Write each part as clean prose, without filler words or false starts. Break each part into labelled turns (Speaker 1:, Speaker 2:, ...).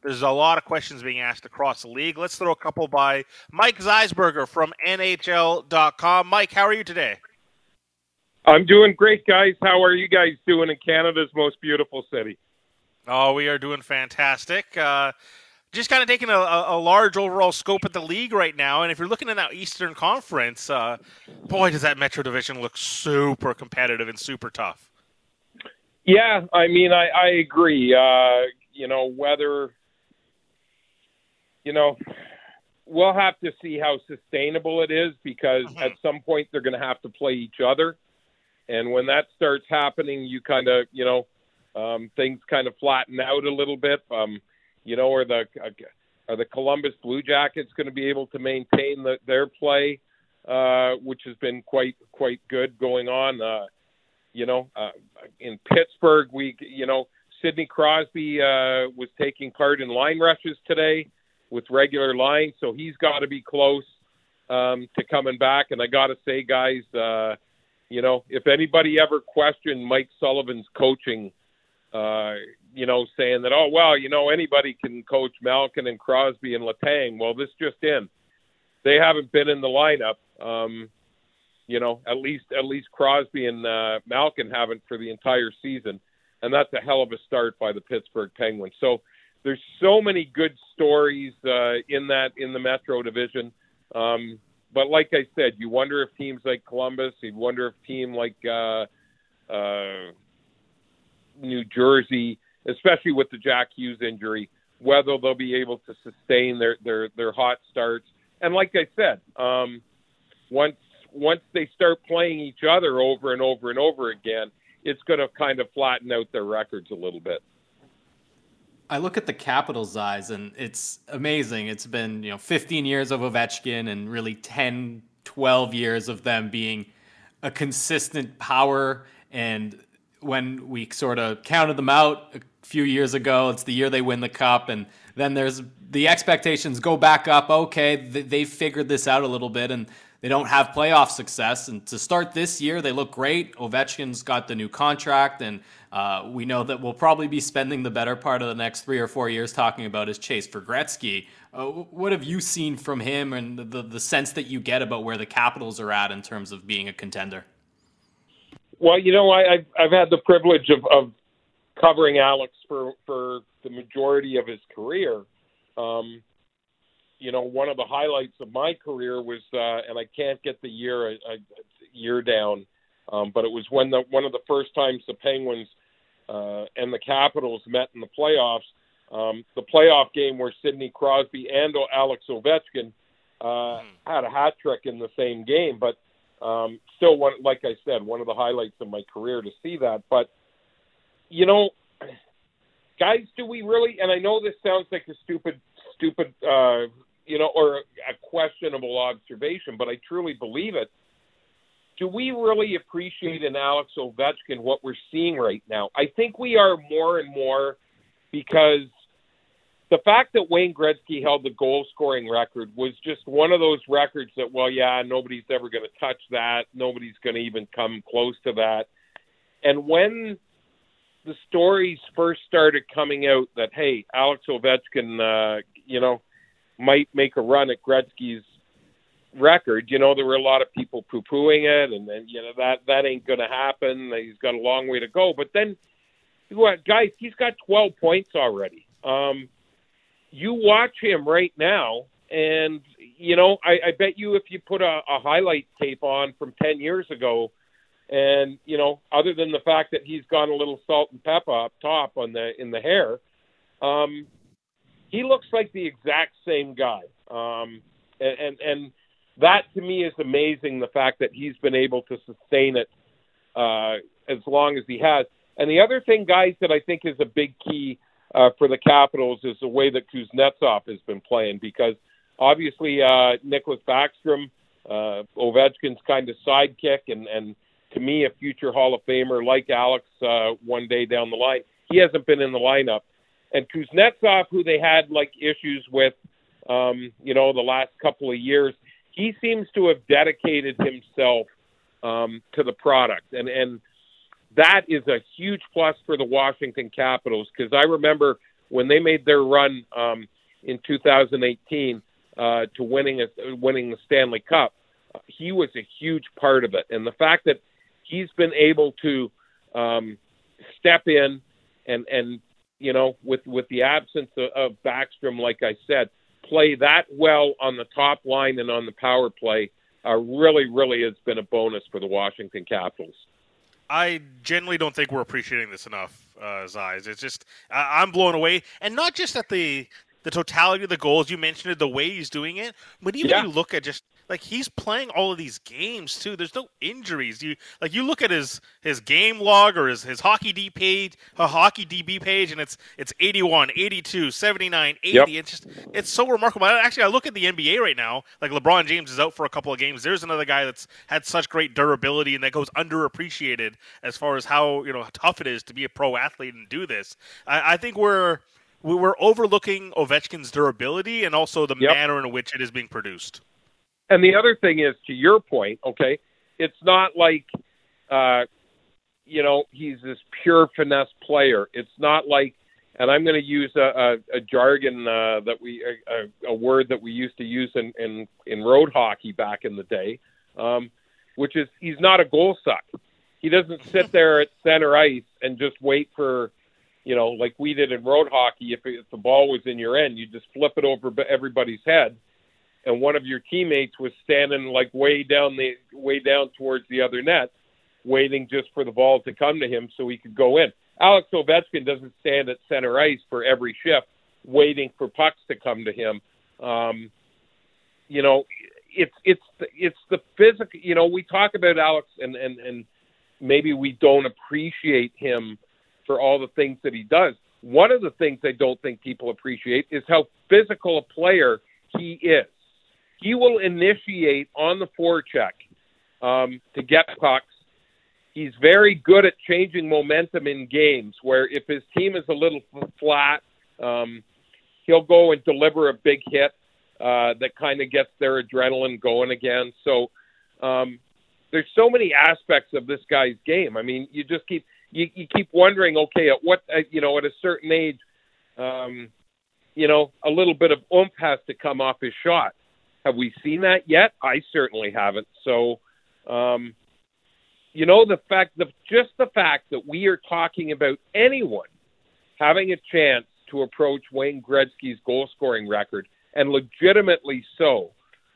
Speaker 1: there's a lot of questions being asked across the league. Let's throw a couple by Mike Zeisberger from NHL.com. Mike, how are you today?
Speaker 2: I'm doing great, guys. How are you guys doing in Canada's most beautiful city?
Speaker 1: Oh, we are doing fantastic. Just kind of taking a large overall scope at the league right now. And if you're looking at that Eastern Conference, boy, does that Metro Division look super competitive and super tough.
Speaker 2: Yeah, I mean, I agree. Whether, we'll have to see how sustainable it is because at some point they're going to have to play each other. And when that starts happening, you kind of, things kind of flatten out a little bit. Are the Columbus Blue Jackets going to be able to maintain their play, which has been quite good going on? In Pittsburgh, Sidney Crosby was taking part in line rushes today with regular lines, so he's got to be close to coming back. And I got to say, guys, if anybody ever questioned Mike Sullivan's coaching, saying that, oh, well, anybody can coach Malkin and Crosby and Letang. Well, this just in. They haven't been in the lineup. At least Crosby and Malkin haven't for the entire season. And that's a hell of a start by the Pittsburgh Penguins. So there's so many good stories in the Metro Division. But like I said, you wonder if teams like Columbus, you wonder if team like New Jersey, especially with the Jack Hughes injury, whether they'll be able to sustain their hot starts. And like I said, once they start playing each other over and over and over again, it's going to kind of flatten out their records a little bit.
Speaker 3: I look at the Capitals' eyes, and it's amazing. It's been 15 years of Ovechkin and really 10, 12 years of them being a consistent power. And when we sort of counted them out a few years ago, it's the year they win the Cup, and then there's the expectations go back up. Okay, they've figured this out a little bit, and they don't have playoff success. And to start this year, they look great. Ovechkin's got the new contract, and we know that we'll probably be spending the better part of the next 3 or 4 years talking about his chase for Gretzky. What have you seen from him and the sense that you get about where the Capitals are at in terms of being a contender?
Speaker 2: Well, I've had the privilege of covering Alex for the majority of his career. One of the highlights of my career was, and I can't get the year down, but it was when one of the first times the Penguins and the Capitals met in the playoffs. The playoff game where Sidney Crosby and Alex Ovechkin had a hat trick in the same game, but still, like I said, one of the highlights of my career to see that. But guys, do we really? And I know this sounds like a stupid, or a questionable observation, but I truly believe it. Do we really appreciate in Alex Ovechkin what we're seeing right now? I think we are more and more, because the fact that Wayne Gretzky held the goal-scoring record was just one of those records that, well, yeah, nobody's ever going to touch that. Nobody's going to even come close to that. And when the stories first started coming out that, hey, Alex Ovechkin, might make a run at Gretzky's record, there were a lot of people poo-pooing it, and then, that ain't going to happen. He's got a long way to go. But then, guys, he's got 12 points already. You watch him right now, and, I bet you if you put a highlight tape on from 10 years ago, and, other than the fact that he's got a little salt and pepper up top in the hair, he looks like the exact same guy. And that to me is amazing, the fact that he's been able to sustain it as long as he has. And the other thing, guys, that I think is a big key for the Capitals is the way that Kuznetsov has been playing, because obviously Nicholas Backstrom, Ovechkin's kind of sidekick, and to me a future Hall of Famer like Alex one day down the line, he hasn't been in the lineup. And Kuznetsov, who they had issues with, the last couple of years, he seems to have dedicated himself to the product. And that is a huge plus for the Washington Capitals, because I remember when they made their run in 2018 to winning the Stanley Cup, he was a huge part of it. And the fact that he's been able to step in and you know, with the absence of Backstrom, like I said, play that well on the top line and on the power play, really has been a bonus for the Washington Capitals.
Speaker 1: I generally don't think we're appreciating this enough, Zeiss. It's just I'm blown away, and not just at the totality of the goals you mentioned, it, the way he's doing it, but even you look at just like he's playing all of these games too. There's no injuries. You look at his game log or his hockey DB page, and it's 81, 82, 79, 80.
Speaker 2: Yep.
Speaker 1: It's so remarkable. Actually, I look at the NBA right now. Like LeBron James is out for a couple of games. There's another guy that's had such great durability and that goes underappreciated as far as how tough it is to be a pro athlete and do this. I think we're overlooking Ovechkin's durability and also the manner in which it is being produced.
Speaker 2: And the other thing is, to your point, okay, it's not like, he's this pure finesse player. It's not like, and I'm going to use a jargon a word that we used to use in road hockey back in the day, which is he's not a goal suck. He doesn't sit there at center ice and just wait for, like we did in road hockey. If the ball was in your end, you just flip it over everybody's head. And one of your teammates was standing like way down towards the other net, waiting just for the ball to come to him so he could go in. Alex Ovechkin doesn't stand at center ice for every shift, waiting for pucks to come to him. It's the physical. We talk about Alex, and maybe we don't appreciate him for all the things that he does. One of the things I don't think people appreciate is how physical a player he is. He will initiate on the forecheck to get pucks. He's very good at changing momentum in games where if his team is a little flat, he'll go and deliver a big hit that kind of gets their adrenaline going again. So there's so many aspects of this guy's game. I mean, you just keep wondering, okay, at a certain age, a little bit of oomph has to come off his shot. Have we seen that yet? I certainly haven't. So, the fact that we are talking about anyone having a chance to approach Wayne Gretzky's goal scoring record, and legitimately so,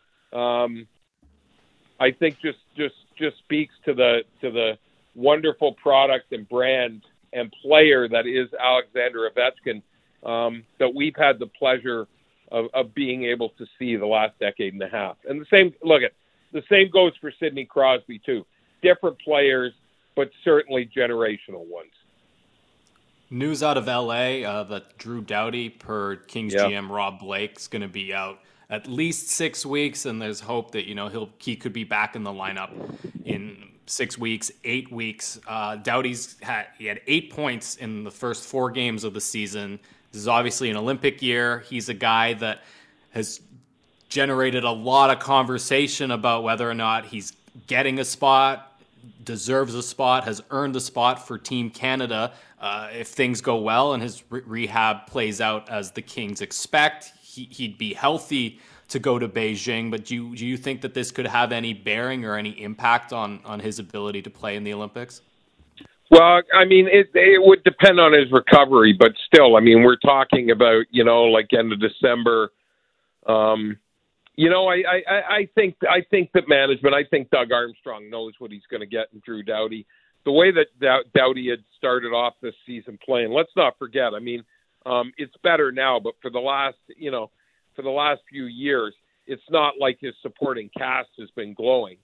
Speaker 2: I think just speaks to the wonderful product and brand and player that is Alexander Ovechkin, that we've had the pleasure of being able to see the last decade and a half. And the same goes for Sidney Crosby too. Different players, but certainly generational ones.
Speaker 3: News out of LA that Drew Doughty, per Kings GM Rob Blake, is going to be out at least 6 weeks, and there's hope that he could be back in the lineup in 6 weeks, 8 weeks. Doughty had 8 points in the first 4 games of the season. This is obviously an Olympic year. He's a guy that has generated a lot of conversation about whether or not he's getting a spot, deserves a spot, has earned a spot for Team Canada. If things go well and his rehab plays out as the Kings expect, he'd be healthy to go to Beijing. But do you think that this could have any bearing or any impact on his ability to play in the Olympics?
Speaker 2: Well, I mean, it would depend on his recovery, but still, I mean, we're talking about, like end of December. I think that management, I think Doug Armstrong knows what he's going to get in Drew Doughty. The way that Doughty had started off this season playing, let's not forget, I mean, it's better now, but for the last few years, it's not like his supporting cast has been glowing.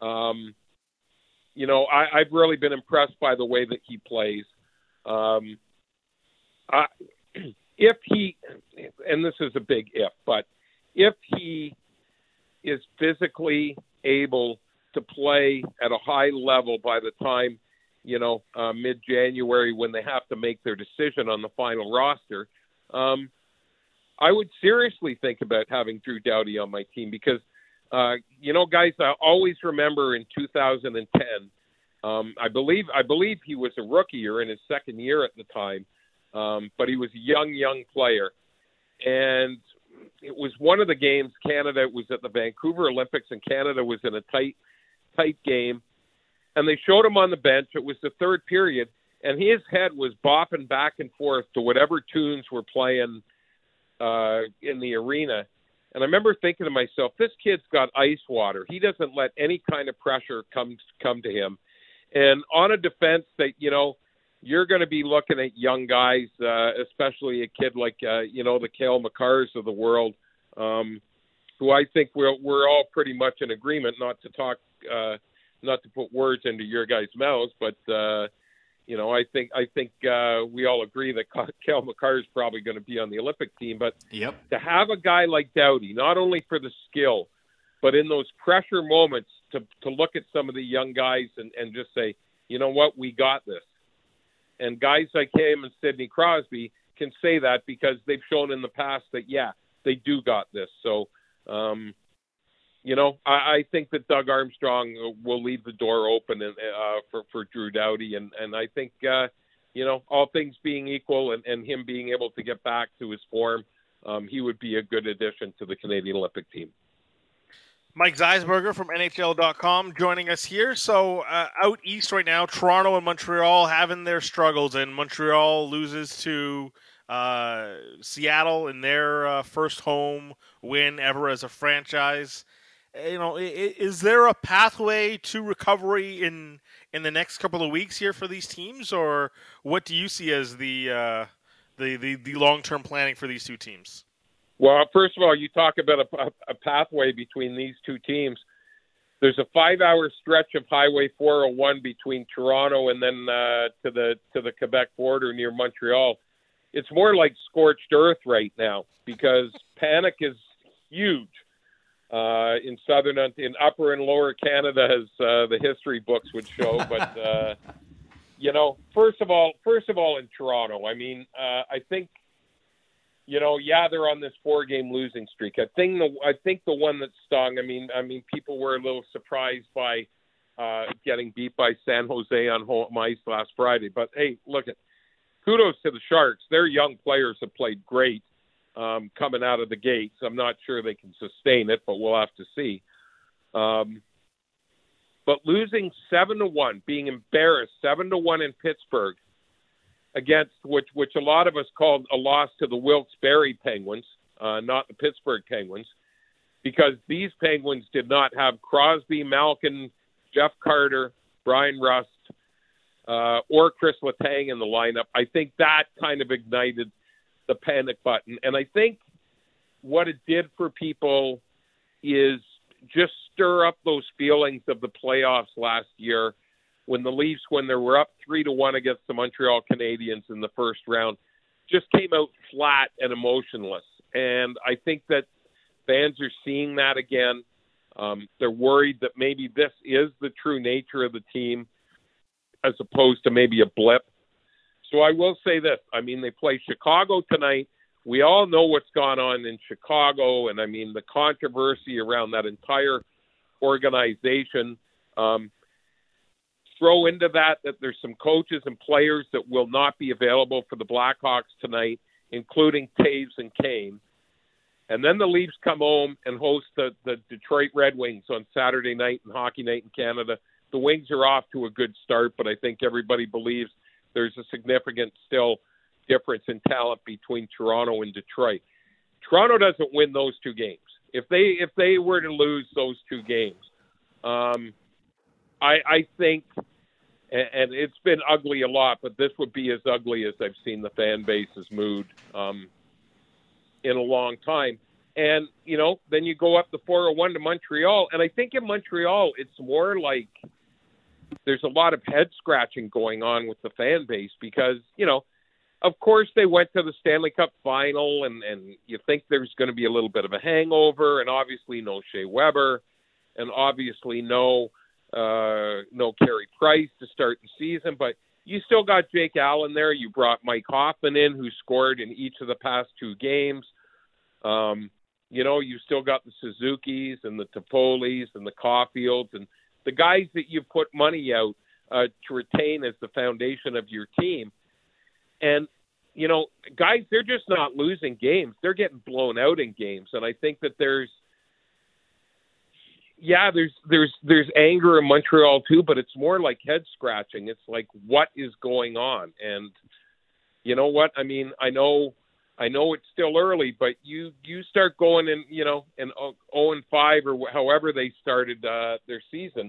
Speaker 2: I've really been impressed by the way that he plays. If he, and this is a big if, but if he is physically able to play at a high level by the time, mid-January when they have to make their decision on the final roster, I would seriously think about having Drew Doughty on my team because, guys, I always remember in 2010, I believe he was a rookie or in his second year at the time. but he was a young player. And it was one of the games Canada was at the Vancouver Olympics, and Canada was in a tight game. And they showed him on the bench. It was the third period, and his head was bopping back and forth to whatever tunes were playing in the arena. And I remember thinking to myself, this kid's got ice water. He doesn't let any kind of pressure come to him. And on a defense that, you're going to be looking at young guys, especially a kid like, the Cale Makars of the world, who I think we're all pretty much in agreement, not to put words into your guys' mouths, but, I think we all agree that Cale Makar is probably going to be on the Olympic team. But to have a guy like Doughty, not only for the skill, but in those pressure moments to look at some of the young guys and just say, you know what, we got this. And guys like him and Sidney Crosby can say that because they've shown in the past that, they do got this. So, I think that Doug Armstrong will leave the door open for Drew Doughty. And I think, all things being equal and him being able to get back to his form, he would be a good addition to the Canadian Olympic team.
Speaker 1: Mike Zeisberger from NHL.com joining us here. So out east right now, Toronto and Montreal having their struggles, and Montreal loses to Seattle in their first home win ever as a franchise. Is there a pathway to recovery in the next couple of weeks here for these teams, or what do you see as the long-term planning for these two teams?
Speaker 2: Well, first of all, you talk about a pathway between these two teams. There's a 5-hour stretch of Highway 401 between Toronto and then to the Quebec border near Montreal. It's more like scorched earth right now because panic is huge in Upper and Lower Canada, as the history books would show. But first of all, in Toronto, I think. They're on this 4-game losing streak. I think the one that stung. People were a little surprised by getting beat by San Jose on home ice last Friday. But hey, kudos to the Sharks. Their young players have played great coming out of the gates. I'm not sure they can sustain it, but we'll have to see. But losing 7-1, being embarrassed 7-1 in Pittsburgh, against which a lot of us called a loss to the Wilkes-Barre Penguins, not the Pittsburgh Penguins, because these Penguins did not have Crosby, Malkin, Jeff Carter, Brian Rust, or Chris Letang in the lineup. I think that kind of ignited the panic button. And I think what it did for people is just stir up those feelings of the playoffs last year, when the Leafs, when they were up 3-1 against the Montreal Canadiens in the first round, just came out flat and emotionless. And I think that fans are seeing that again. They're worried that maybe this is the true nature of the team as opposed to maybe a blip. So I will say this. They play Chicago tonight. We all know what's gone on in Chicago, and the controversy around that entire organization. Throw into that there's some coaches and players that will not be available for the Blackhawks tonight, including Taves and Kane. And then the Leafs come home and host the Detroit Red Wings on Saturday night and Hockey Night in Canada. The Wings are off to a good start, but I think everybody believes there's a significant still difference in talent between Toronto and Detroit. Toronto doesn't win those two games. If they were to lose those two games, I think, and it's been ugly a lot, but this would be as ugly as I've seen the fan base's mood in a long time. And, then you go up the 401 to Montreal, and I think in Montreal it's more like there's a lot of head-scratching going on with the fan base because, of course they went to the Stanley Cup final, and you think there's going to be a little bit of a hangover, and obviously no Shea Weber, and obviously no Carey Price to start the season, but you still got Jake Allen there. You brought Mike Hoffman in, who scored in each of the past two games. You still got the Suzukis and the Topolis and the Caulfields and the guys that you put money out to retain as the foundation of your team. And guys, they're just not losing games. They're getting blown out in games. And I think that there's anger in Montreal too, but it's more like head scratching. It's like, what is going on? And you know what? I mean, I know it's still early, but you start going in, in 0-5 or however they started their season.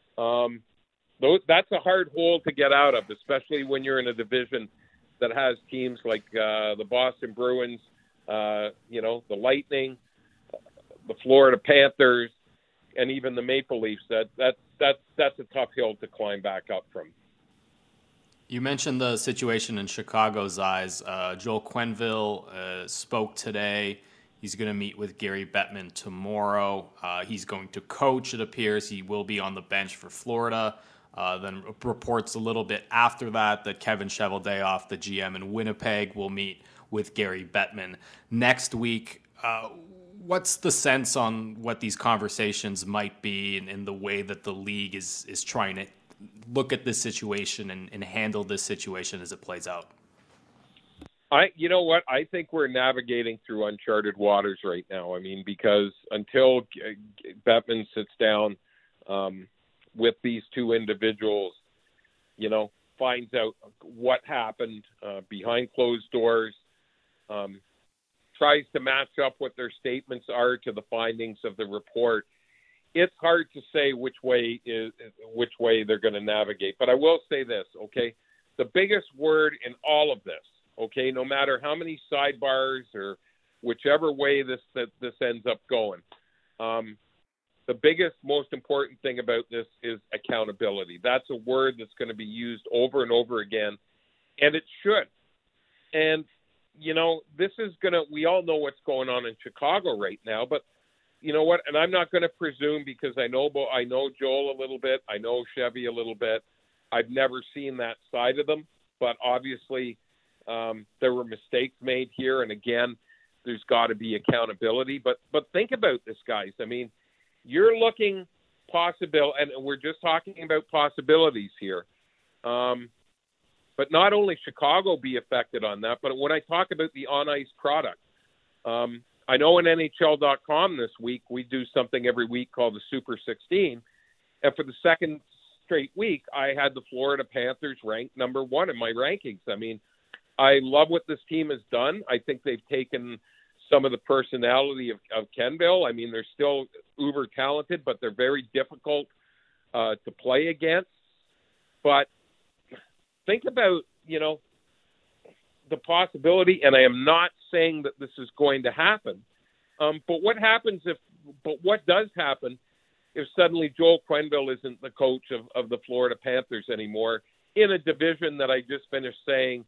Speaker 2: That's a hard hole to get out of, especially when you're in a division that has teams like the Boston Bruins, the Lightning, the Florida Panthers, and even the Maple Leafs. That's a tough hill to climb back up from.
Speaker 3: You mentioned the situation in Chicago's eyes. Joel Quenneville spoke today. He's going to meet with Gary Bettman tomorrow. He's going to coach, it appears. He will be on the bench for Florida. Then reports a little bit after that Kevin Cheveldayoff, the GM in Winnipeg, will meet with Gary Bettman next week. What's the sense on what these conversations might be in the way that the league is trying to look at this situation and handle this situation as it plays out?
Speaker 2: You know what? I think we're navigating through uncharted waters right now. I mean, because until Bettman sits down with these two individuals, finds out what happened behind closed doors, tries to match up what their statements are to the findings of the report, it's hard to say which way they're going to navigate. But I will say this, okay? The biggest word in all of this, okay, no matter how many sidebars or whichever way this ends up going, the biggest, most important thing about this is accountability. That's a word that's going to be used over and over again, and it should. And, this is we all know what's going on in Chicago right now, but you know what? And I'm not going to presume, because I know Joel a little bit. I know Chevy a little bit. I've never seen that side of them, but obviously there were mistakes made here. And again, there's got to be accountability. But think about this, guys. I mean, you're looking possible, and we're just talking about possibilities here. But not only Chicago be affected on that, but when I talk about the on-ice product, I know in NHL.com this week, we do something every week called the Super 16. And for the second straight week, I had the Florida Panthers ranked number 1 in my rankings. I mean, I love what this team has done. I think they've taken some of the personality of Quenneville. I mean, they're still uber talented, but they're very difficult to play against. But think about, the possibility, and I am not saying that this is going to happen, but what does happen if suddenly Joel Quenneville isn't the coach of the Florida Panthers anymore in a division that I just finished saying,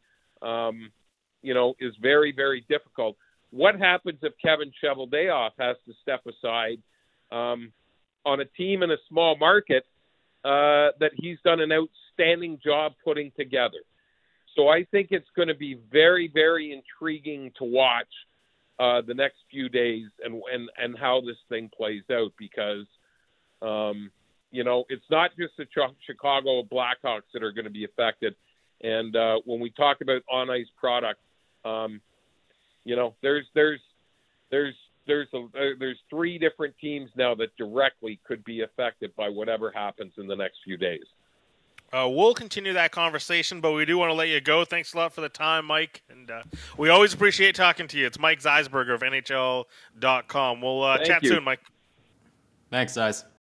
Speaker 2: is very, very difficult? What happens if Kevin Cheveldayoff has to step aside on a team in a small market that he's done an outstanding job putting together? So I think it's going to be very, very intriguing to watch the next few days and how this thing plays out, because, it's not just the Chicago Blackhawks that are going to be affected. And when we talk about on-ice product, there's 3 different teams now that directly could be affected by whatever happens in the next few days.
Speaker 1: We'll continue that conversation, but we do want to let you go. Thanks a lot for the time, Mike. And we always appreciate talking to you. It's Mike Zeisberger of NHL.com. We'll chat soon, Mike.
Speaker 3: Thanks, Zeiss.